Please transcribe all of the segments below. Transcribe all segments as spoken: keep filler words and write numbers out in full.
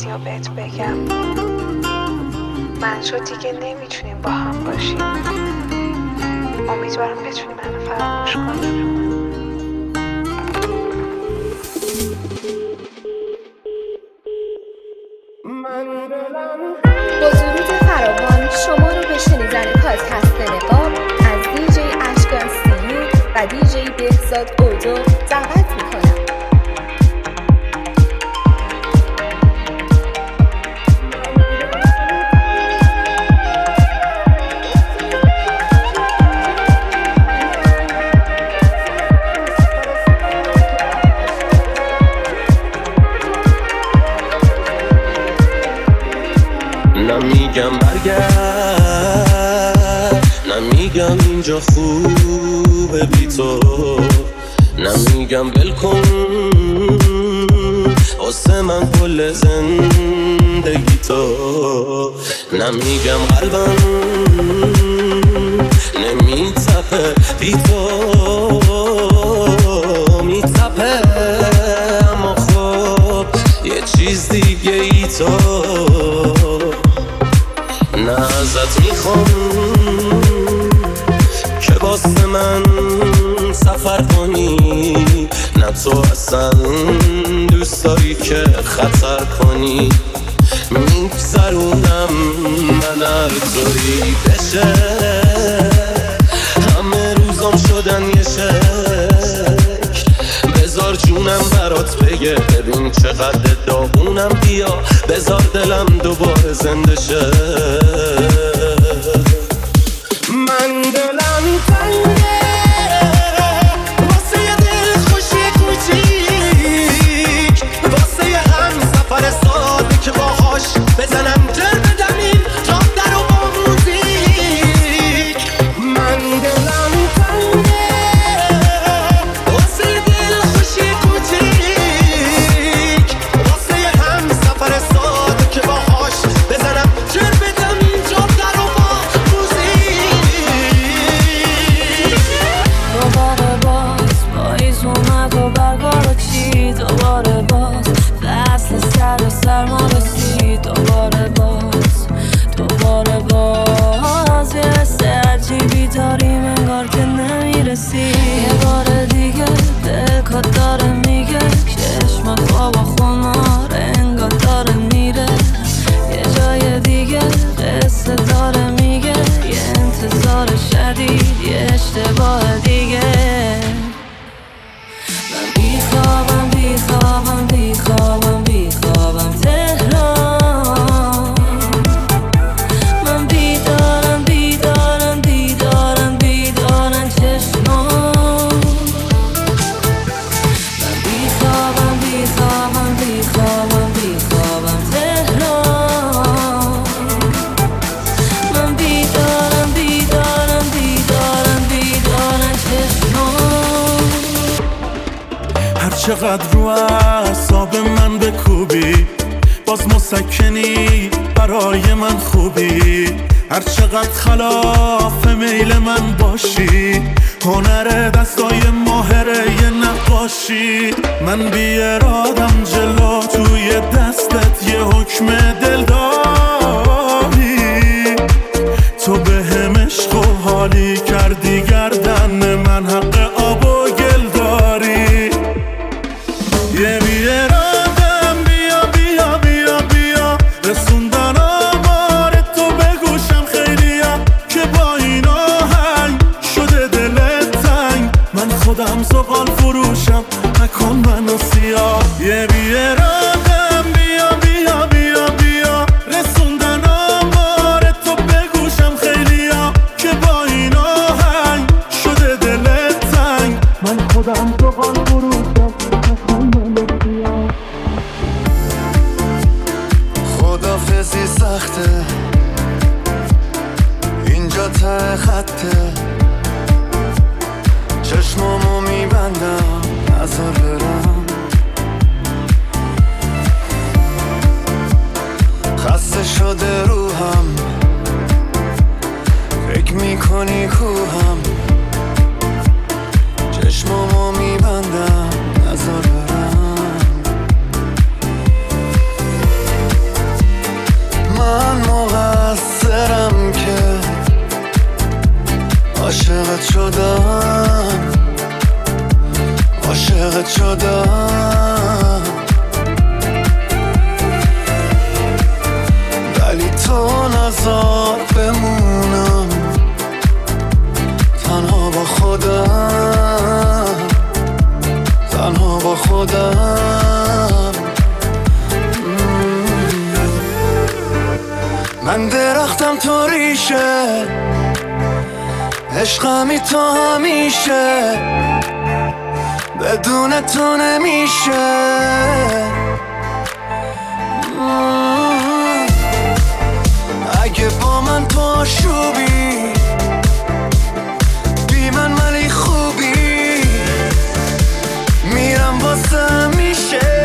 چیزی رو بهت بگم. من شو دیگه نمیتونیم با هم باشیم. امیدوارم بتونی منو فراموش کنی. با درود فراوان شما رو به شنیدن پادکست نقاب از دی جی اشکان سیو و دی جی بهزاد اودو دعوت میکنم. نمیگم برگرد، نمیگم اینجا خوبه بی تو، نمیگم بلکن واسه من کل زندگی تو، نمیگم قلبم نمیتپه بی تو میتپه، اما خب یه چیز دیگه ای تو. نه ازت میخوام که واسه من سفر کنی، نه تو اصلا دوست داری که خطر کنی. میگذرونم من هر طوری بشه، همه روزام شدن یه شکل، بذار جونم برات بگه ببین چقدر داغونم، بیا بذار دلم دوباره زنده شه. من دلم تنگه واسه یه دل خوشی کوچیک، واسه یه هم سفر ساده که باهاش بزنم جر بدم این جام در و با موزیک. من دلم تنگه واسه یه دل خوشی کوچیک، واسه یه هم سفر ساده که باهاش بزنم جر بدم این جام در و با موزیک. دوباره باز پاییز اومد و برگارو چی، دوباره باز فصل سر و سرما رسید، دوباره باز دوباره باز یه حس عجیبی داریم انگار که نمیرسی. یه بار دیگه دلکات داره میگه چشمات خواب و خمار انگار داره میره، یه جای دیگه قصه داره میگه یه انتظار شدید یه اشتباه دیگه. من بیخوابم بیخوابم بیخوابم بیخوابم تهران، من بیدارم بیدارم بیدارم بیدارم چشمام. من بیخوابم بیخوابم بیخوابم بیخوابم تهران، من بیدارم بیدارم بیدارم بیدارم چشمام. هر چقدر رو اعصاب من بکوبی باز مسکنی برای من خوبی، هر چقدر خلاف میل من باشی هنر دستای ماهره یه نقاشی. من بی ارادم جلو توی دستت یه حکم دل داری، تو به هم عشق و حالی کردی گردن من حق آب و گل داری. یه بی ارادم بیا بیا بیا بیا رسوندن آمار تو به گوشم خیلیا، که با این آهنگ شده دلت تنگ، من خودم زغال فروشم نکن منو سیاه. یه بی ارادم بیا بیا بیا بیا رسوندن آمار تو به گوشم خیلیا، که با این آهنگ شده دلت تنگ، من خودم زغال فروشم نکن منو سیاه. خدافزی سخته اینجا ته خطه، چشمامو میبندم نذار برم، خسته شده روحم فکر میکنی کوهم، چشمامو میبندم نذار برم. عاشقت شدم، ولی تو نذار بمونم تنها با خودم، تنها با خودم. من درختم تو ریشه، عشقمی تو همیشه، بدون تو نمیشه. اگه با من تو آشوبی، بی من ولی خوبی، میرم واسه میشه.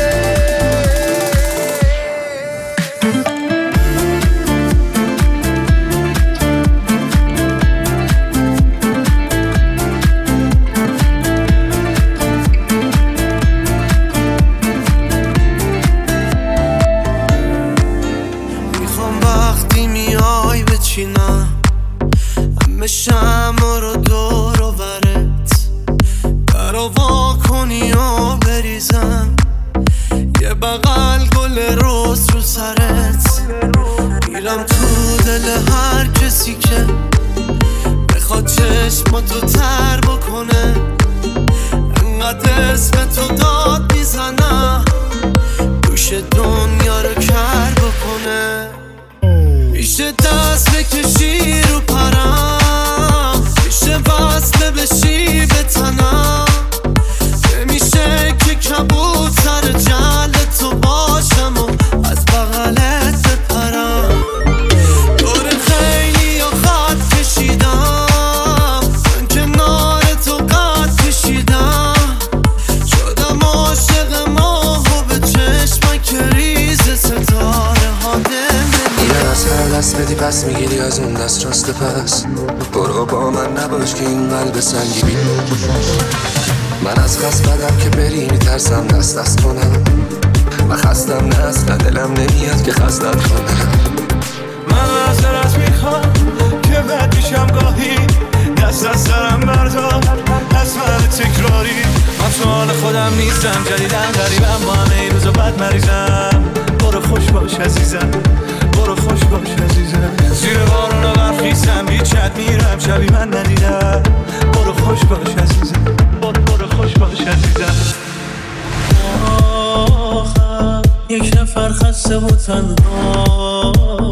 همه شمع رو دور و برت برا وا کنی و بریزم، یه بغل گل روز رو سرت، میرم تو دل هر کسی که بخواد چشماتو تر بکنه، انقدر اسم تو داد میزنم گوش دنیا رو کر بکنه. میشه دست بکشی رو پرم، میشه وصله بشی به تنم، نمیشه که کبوتر جل تو باشم و از بغلت بپرم. دور خیلی یا خط کشیدم، من کنار تو قد کشیدم، شدم عاشق ماه و به چشمک که ریز ستاره ها دل از هر دست بدی پس میگیری از اون دست راست پس. برو با من نباش که این قلب سنگی بی. من از خست بدم که بری میترسم دست دست کنم، من خستم نه اصلا دلم نمیاد که خستت کنم. من از درست میخوام که بد میشم گاهی، دست از سرم بردار از من تکراری. من سوال خودم نیستم، جدیدن غریبم، با همه این روز و بد مریضم. برو خوش باش عزیزم، برو خوش باش عزیزم. زیر بارون و برخیستم، هیچ چت میرم شبی من ندیدم. برو خوش باش عزیزم، برو برو خوش باش عزیزم. آخر یک نفر خسته و تنها،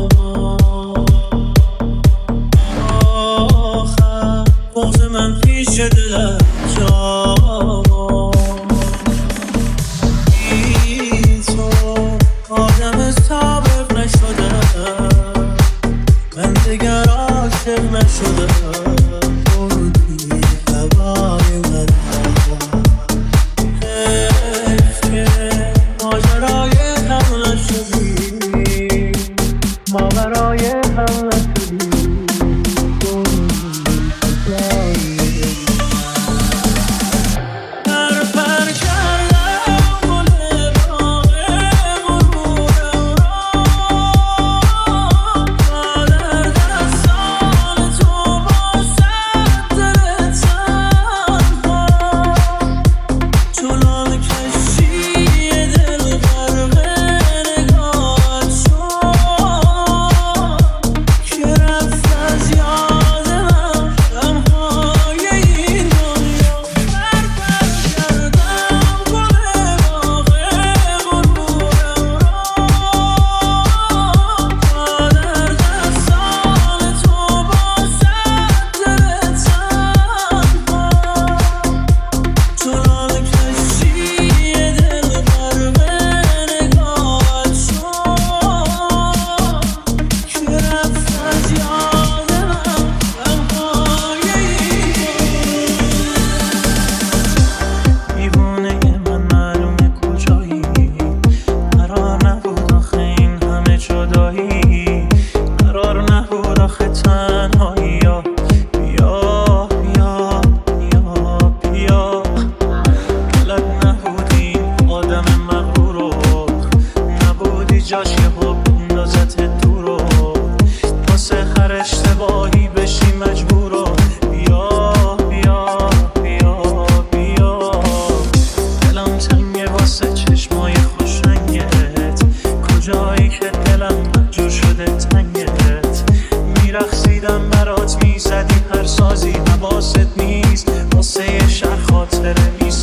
آخر بغض من پیش دلم جا، بی تو آدم سابق نشدم، من دیگر عاشق نشدم. بودی هوای من حیف که ماجرای هم نشدی،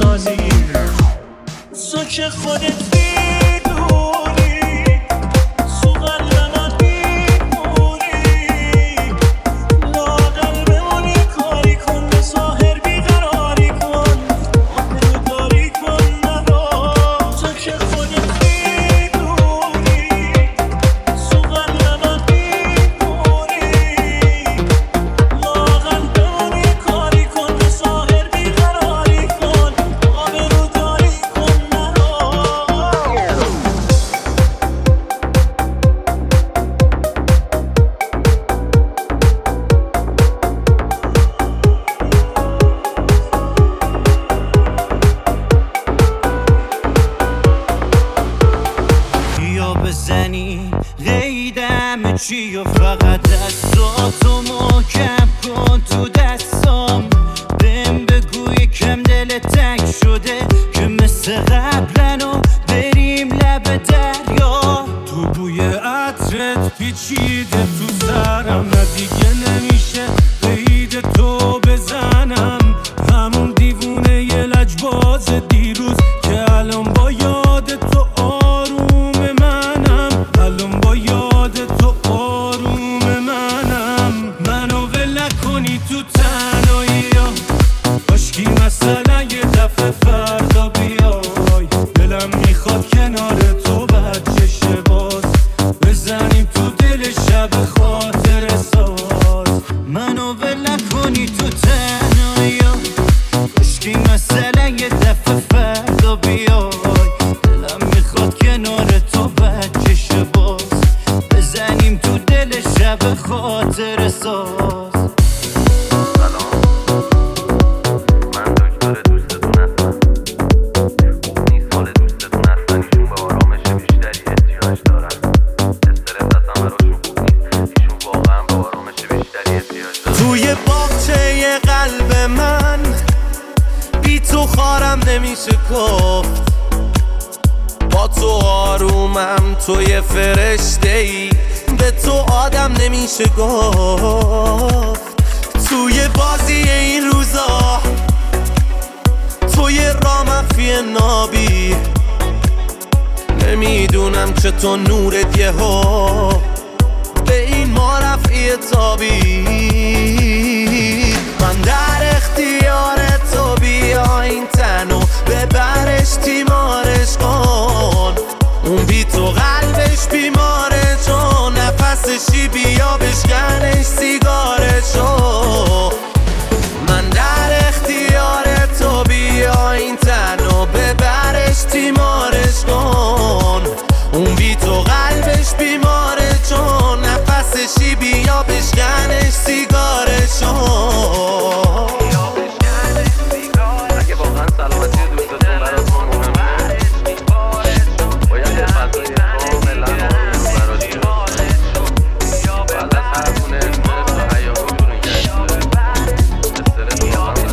سازی تو که خودت میدونی تو قلب من میمونی لااقل بمونی کاری کن به ظاهر بیقراری کن آخه داری کن ندار تو که خودت میدونی تو قلب من میمونی لااقل بمونی کاری کن به ظاهر بیقراری کن آبرو داری کن یا بزنی قیدم چی و فقط دستاتو محکم کن تو دستام بهم بگو یکم دلت تنگ شده که مثل قبلنو بریم لب دریا تو بوی عطرت پیچیده تو سرم نه دیگه نمیشه قید تو بزنم همون دیوونه یه لجباز دیروز که الان با یاد تو آروم منم الان با یاد تو آروم منم منو ول نکنی تو تنهایی باشکی مثلا یه دفعه فردا بیای دلم میخواد کنار تو بچشه باز بزنیم تو دل شب خاطر ساز منو ول نکنی تو تنهایی باشکی مثلا یه دفعه فردا بیای دلم میخواد کنار تو بچشه باز بزنیم تو دل شب خاطر ساز توی باغچه قلب من بی تو خارم نمیشه گفت با تو آرومم توی فرشته ای به تو آدم نمیشه گفت توی بازی این روزا توی رامفی نابی نمیدونم چطور نورت یه ها به این ما رفعی تابی من در اختیار تو بیا این تنو ببرش تیمارش کن اون بی تو قلبش بیماره چون نفسشی بیا بشکنش سیگارشو من در اختیار تو بیا این تنو ببرش تیمارش کن اون بی تو قلبش بیماره چون نفسشی بیا بشکنش سیگارشو اگه واقعا سلامتی دوستتون براتون مهمه باید یه فضای کاملا آروم براتون بعد از هر گونه اسمرس و هیاهوتون نگه استرس واقعا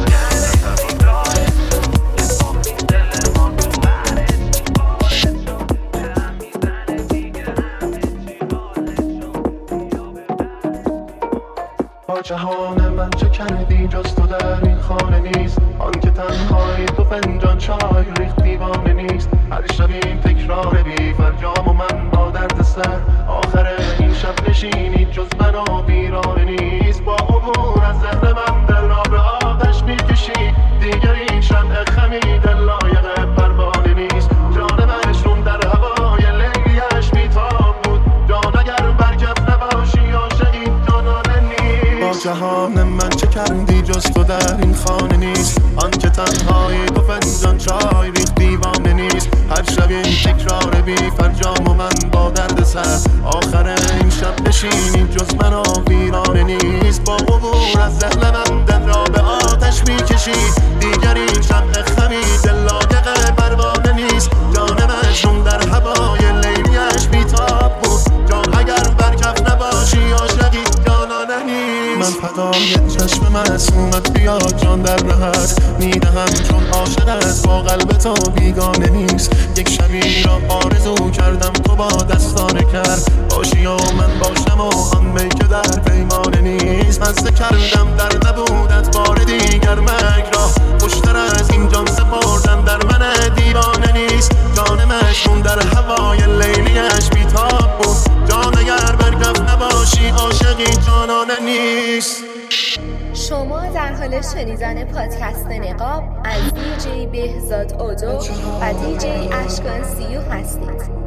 با جهان من چه کردی جز تو در این خانه نیست آن که تنهایی تو فنجان چای ریخت دیوانه نیست هر شب این تکرار بی فرجام و من با درد سر آخر این شب نشینی جز من و بیرانه نیست با عبور از ذهن من دل را به آتش میکشی دیگر این شمع خمیده لایق پروانه نیست جان منشون در هوای لیلیش بیتاب بود جان اگر برکف نباشی عاشقی جانانه نیست با جهان من چه کردی جز تو در این خانه نیست آن که تنهایی تو فنجان چای ریخت دیوانه نیست هر شب این تکرار بی فرجام و من با درد سر آخر این شب نشینی جز من و ویرانه نیست با عبور از ذهن من دل را به آتش میکشی دیگر این شمع خمیده لایق پروانه نیست جان منشون در هوای لیلیش بیتاب بود جان اگر برکف نباشی عاشقی جانانه نیست من فدای چشم معصومت بیا جان در رهت میدهم چون عاشقت نبودت با قلب تو بیگانه نیست. یک شبی را آرزو کردم تو با دستانه کرد باشی و من باشم و آن می که در پیمانه نیست. مزه کردم در نبودت بار دیگر مک را خوشتر از این جان سپردن در من دیوانه نیست. جان مشمون در هوای لیلیش بیتاب بود. جان اگر برگفت نباشی عاشقی جانانه نیست. شما در حال شنیدن پادکست نقاب از دی جی بهزاد اودو و دی جی اشکان سیو هستید.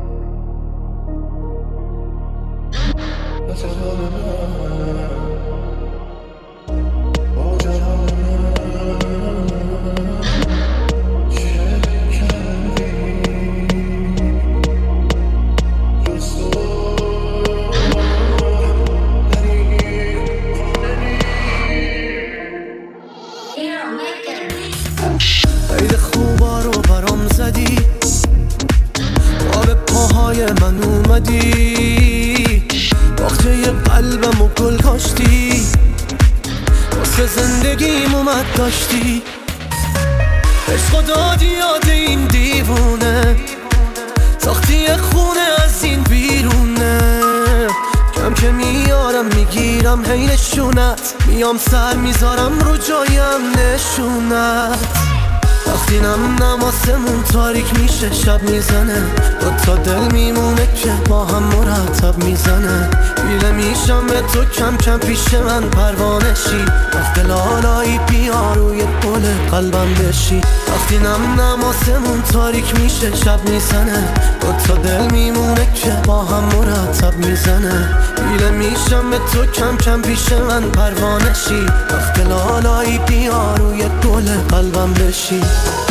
خیلی خوبا رو برام زدی با به پاهای من اومدی باغچه قلبم و گل کاشتی واسه زندگیم اومد داشتی عشق و دادی یاد این دیوونه ساختی خونه از این بیرونه کم که میارم میگیرم هی نشونت میام سر میذارم رو جایم نشونت وقتی نم نماسمون تاریک میشه شب میزنه دو تا دل میمونه که با هم مرتب میزنه بیله میشم به تو کم کم پیش من پروانه شی وقت لالایی بیا روی گل قلبم بشی وقتی نم نماسمون تاریک میشه شب میزنه دو تا دل میمونه که با هم مرتب میزنه بیله میشم به تو کم کم پیش من پروانه شی وقت لالایی بیا روی گل قلبم بشی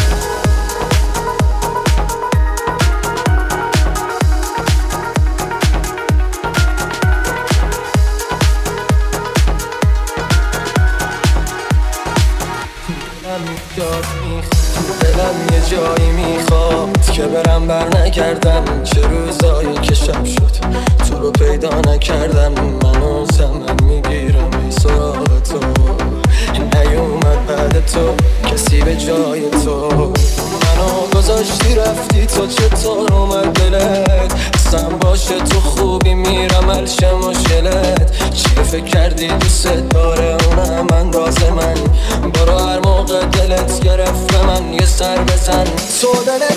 دلم یه جایی میخواد که برم بر نگردم چه روزایی که شب شد تو رو پیدا نکردم منو زمن میگیرم ای سراغ تو نیومد بعد تو کسی به جای تو منو گذاشتی رفتی تو چطور اومد دلت اصلا باشه تو خوبی میرم الشه مشکلت چیه فکر کردی دوست داره اونم انداز من برو هر موقع دلت گرفت به من یه سر بزن تو دلت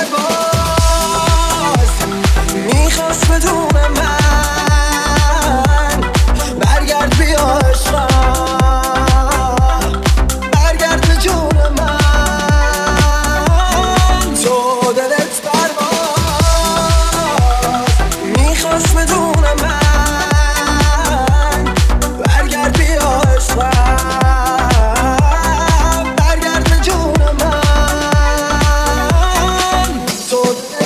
برباز میخواست بدون من برگرد بیا عشقم برگرد به جون من تو دلت برباز میخواست بدون من برگرد بیا عشقم برگرد به جون من تو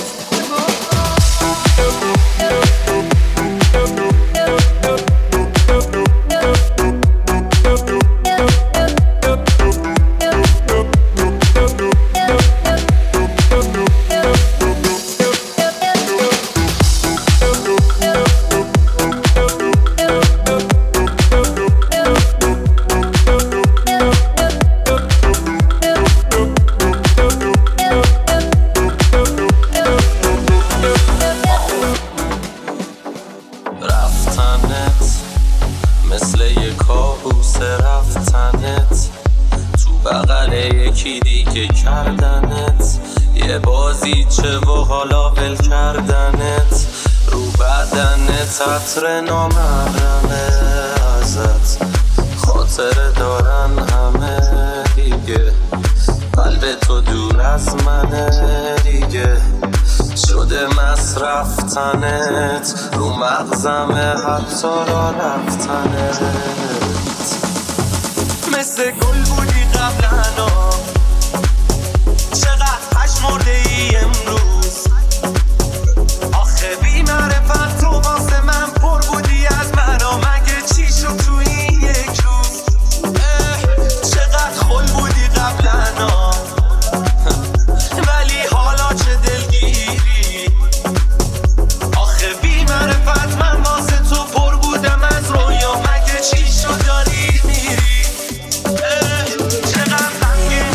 عطر نامحرمه ازت خاطر دارن همه دیگه قلب تو دور از منه دیگه شده مصرفتنت رو مغزمه حتی را رفتنت مثل گل بودی قبلنا چقدر پشمرده ای امروز آخه بی معرفت تو واسه من پر بودی از منو مگه چی شد تو این یک روز چقدر خل بودی قبلنا ولی حالا چه دلگیری آخه بی معرفت من واسه تو پر بودم از رویا مگه چی شد داری میری چقدر غمگین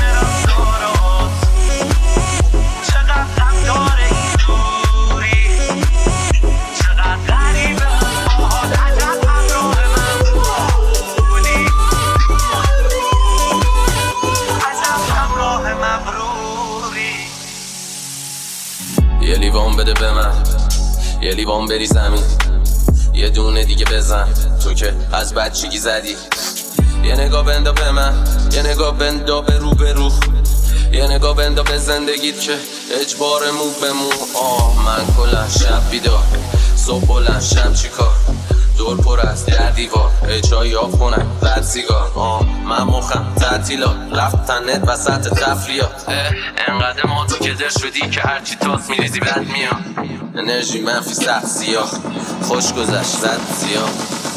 یه لیوان بده به من، یه لیوان بری زمین، یه دونه دیگه بزن تو که از بچگی زدی. یه نگاه بندا به من، یه نگاه بندا به رو به رو، یه نگاه بندا به زندگیت که اجبار مو به مو. آه من کلن شب بیدار، صبح بلند شب چیکار، دور پر از در دیوار، اجایی آف کنم زد سیگار. آه من مخم تعطیلات رفتن نت وسط تفریات. انقدر ما تو کدر شدی که هرچی تاس میریزی بد میاد. انرژی منفی سخت سیاه، خوش گذشت زد سیاه.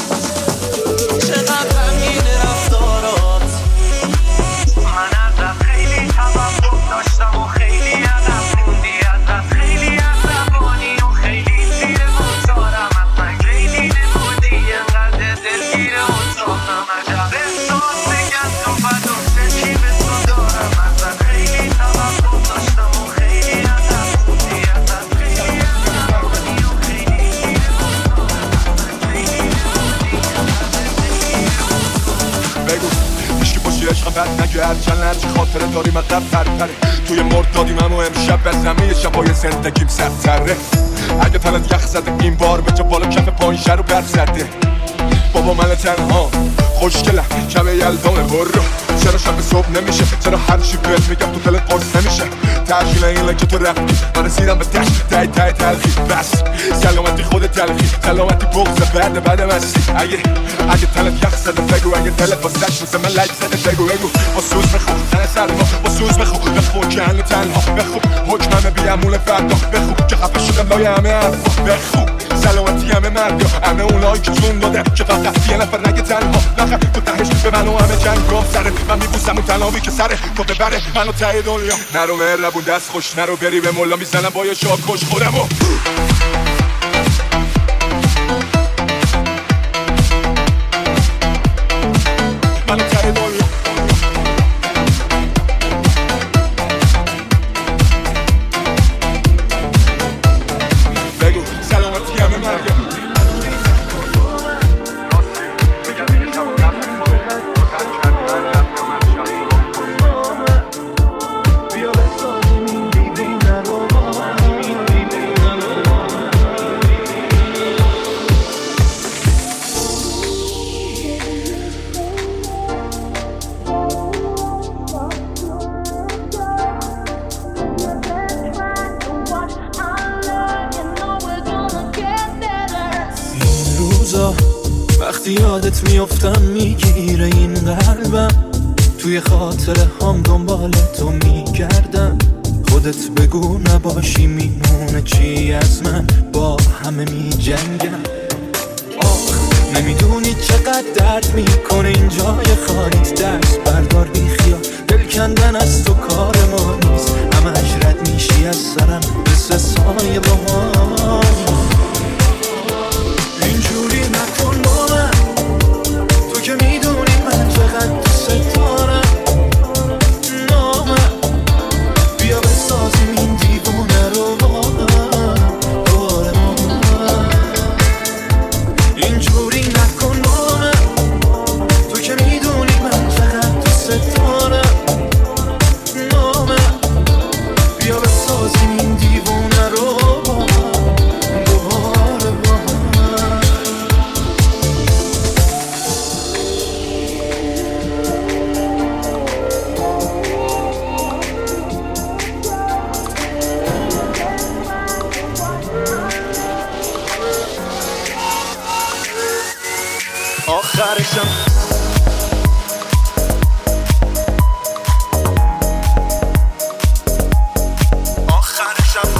چقدر غمگینه رفتارات، من ازت خیلی توقع داشتم و خیلی ازت موندی، ازت خیلی عصبانی و خیلی زیر موتارم، از من خیلی نمودی انقدر دلگیر اتاقم. عجب احساس بگن تو فداست چی به تو دارم، ازت خیلی توقع داشتم و خیلی ازت موندی، ازت خیلی عصبانی و خیلی زیر موتارم، خیلی بگو هیچکی باشی عشقم بد نگرد، چند هرچی خاطره داری من قبل پرپره. توی مرد دادیم امو امشب به زمین شبای زندگیم سرسره. اگه تنت یخ زده این بار به جا بالا کف پایین شر رو بر زده. بابا من تنها خوشگلم شب یلدان برو، چرا شب صبح نمیشه، چرا هر چی بهت میگم تو دلت قرص نمیشه. ترجیل این لکه تو رفتی من رسیدم به دشت تای تای تلخی. بس سلامتی خود تلخی، سلامتی بغض بعد بعد مستی. اگه اگه تنت یخ زده بگو، اگه دلت واسش مثل من لک زده بگو بگو. با سوز بخو تن سرما، با سوز بخو بخو که هنو تنها بخو. حکممه بیامون فردا بخو که خفه شدم لای همه حرفا بخو. سلامتی همه مردیا، همه اونایی که جون داده که فقط یه نفر نگه تنها. نخه تو تهش به من و همه جنگ گام سره، من میبوسم اون تنهایی که سره تو ببره منو ته دنیا. نرو مهربون دست خوش نرو، بری به مولا میزنم با یه شاک خوش خودمو. منو ته دنیا. بگو سلامتی همه مردیا. وقتی یادت میافتم میگیره این قلبم، توی خاطره هم دنبال تو میگردم. خودت بگو نباشی میمونه چی از من، با همه میجنگم. آخ نمیدونی چقدر درد میکنه این جای خالیت، دست بردار بی خیال، دل کندن از تو کار ما نیست. همش رد میشی از سرم مثل سایه باهام. اینجوری نکن با من، تو که میدونی من چقدر دوست دارم. نامم بیا بسازیم این دیوونه رو با هم دوباره ما. اینجوری نکن با من، تو که میدونی من چقدر دوست دارم. نامم بیا بسازیم این دیوونه رو با هم دوباره با هم. آخرشم آخرشم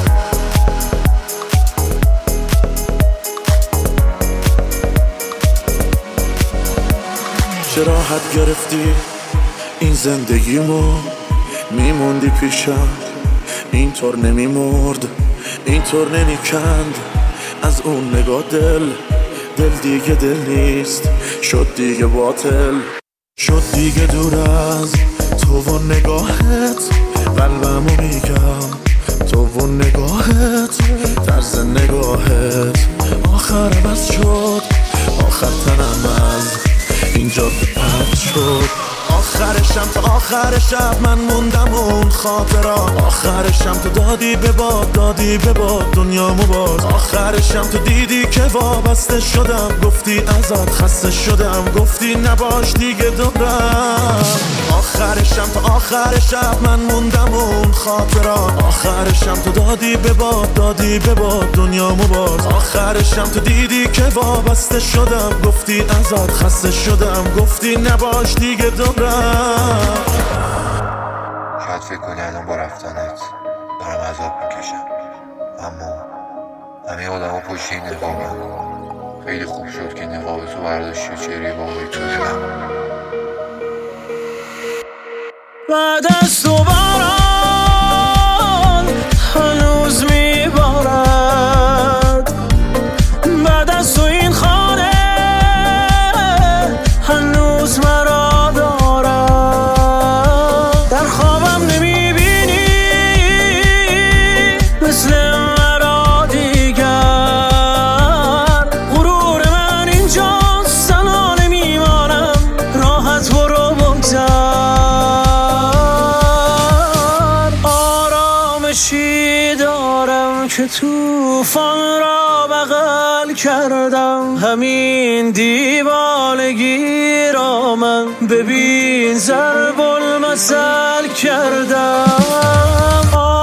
چه راحت گرفتی این زندگیمو، میموندی پیشم اینطور نمیمرد، اینطور نمیکند از اون نگاه دل. دل دیگه دل نیست، شد دیگه باطل، شد دیگه دور از تو و نگاهت. قلبمو میگم تو و نگاهت، طرز نگاهت آخر بس شد، آخر تنم از اینجا پرد شد. آخر آخرشم تا آخر شب من موندم اون خاطرات، آخرشم تو دادی به باد دادی به باد دنیامو باز، آخرشم تو دیدی که وابسته شدم، گفتی ازت خسته شدم، گفتی نباش دیگه دورم. آخرشم تا آخر شب من موندم اون خاطرات، آخرشم تو دادی به باد دادی به باد دنیامو باز، آخرشم تو دیدی که وابسته شدم، گفتی ازت خسته شدم، گفتی نباش دیگه دورم. شاید فکر کنی الان با رفتنت دارم عذاب میکشم، اما همه آدم ها پشت این نقابم. خیلی خوب شد که نقاب تو برداشتی و چهره واقعی تو دیدم. بعد از تو باران هنوز میبارد، بعد از تو این خانه هنوز مرا دارد، در خوابم نمیبینی مثل مرا دیگر، غرور من اینجاست تنها نمیمانم، راحت برو بگذر. آرامشی دارم که توفان را بغل کردم، همین دیوانگی را من ببین ضرب المثل کردم.